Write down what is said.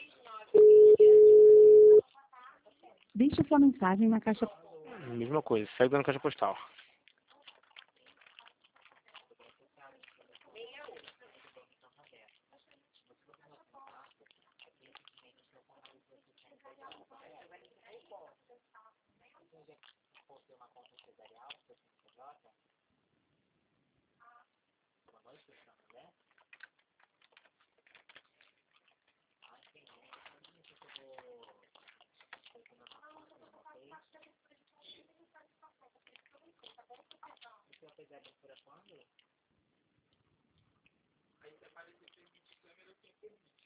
Deixe sua mensagem na caixa. Mesma coisa, segue na caixa postal. Aí você apareceu em câmera, eu tinha perdido.